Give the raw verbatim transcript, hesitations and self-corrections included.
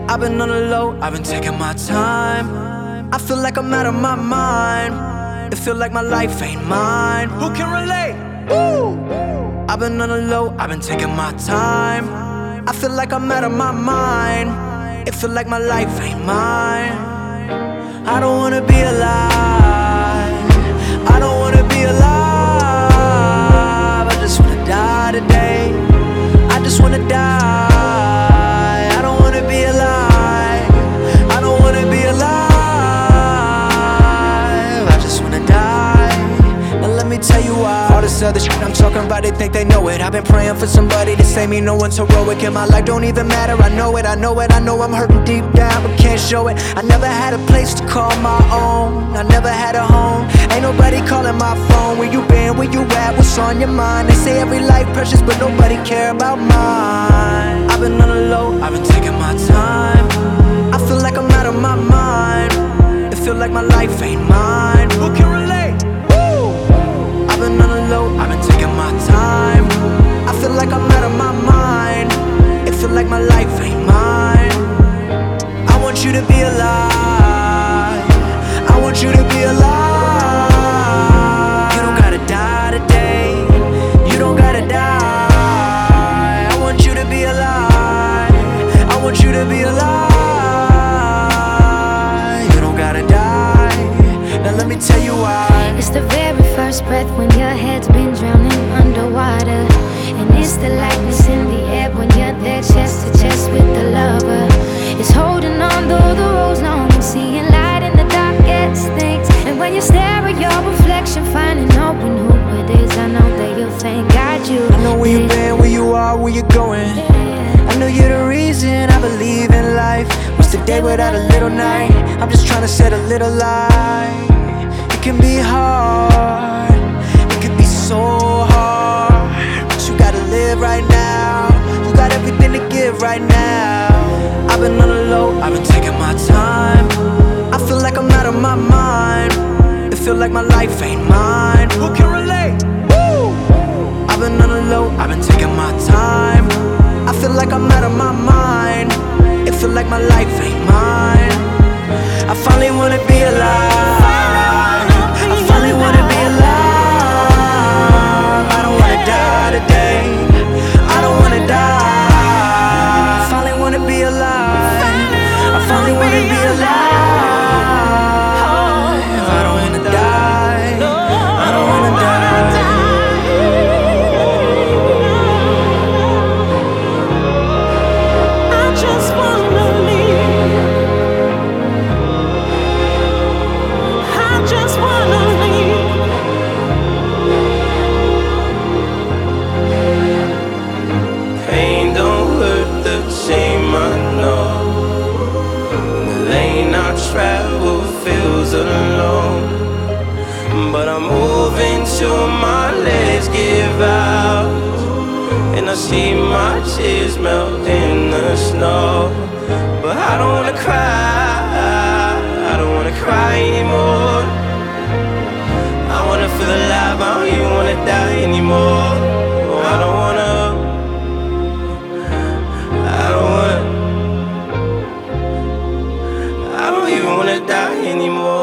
I've been on the low, I've been taking my time. I feel like I'm out of my mind. It feel like my life ain't mine. Who can relate? Woo! I've been on the low, I've been taking my time. I feel like I'm out of my mind. It feel like my life ain't mine. I don't wanna be alive. I don't wanna be alive. I just wanna die today. I just wanna die. I don't wanna be alive. I don't wanna be alive. I just wanna die. Now let me tell you why. All this other shit I'm talking about, they think they know it. I've been praying for somebody to save me. No one's heroic in my life, don't even matter. I know it, I know it, I know I'm hurting deep down, but can't show it. I never had a place to call my own. I never had a home. Ain't nobody calling my phone. Where you been, where you at, what's on your mind? They say every life precious, but nobody care about mine. I've been on the low, I've been taking my time. I feel like I'm out of my mind. It feel like my life ain't mine. Who can relate? Woo! I've been on the low, I've been taking my time. I feel like I'm out of my mind. It feel like my life ain't mine. I want you to be alive. I want you to be alive. You don't gotta die today. You don't gotta die. I want you to be alive. I want you to be alive. You don't gotta die. Now let me tell you why. It's the very first breath when your head's been drowning underwater. And it's the lightness in the air when you're there chest to chest with the lover. It's holding on though the road's long and seeing light in the darkest things. And when you stare at your reflection, finding out when who it is, I know that you'll thank God you I know where you've been, where you are, where you're going. I know you're the reason I believe in life. What's the day without a little night? I'm just trying to set a little light. It can be hard, it can be so hard, but you gotta live right now. You got everything to give right now. I've been on the low, I've been taking my time. I feel like I'm out of my mind. It feel like my life ain't mine. Who can relate? Woo! I've been on the low, I've been taking my time. I feel like I'm out of my mind. It feel like my life ain't mine. I finally wanna be alive. I finally wanna be alive. I don't wanna die today. I don't wanna die. I finally wanna be alive. I finally wanna be alive. I don't wanna die. I don't wanna die. I just wanna live. I just wanna live. Pain don't hurt the same, I know. The lane I travel feels alone, but I'm moving till my legs give out, and I see my tears melt in the snow. But I don't wanna cry, I don't wanna cry anymore. I wanna feel alive, I don't even wanna die anymore. Oh, I don't wanna, I don't wanna, I don't even wanna die anymore.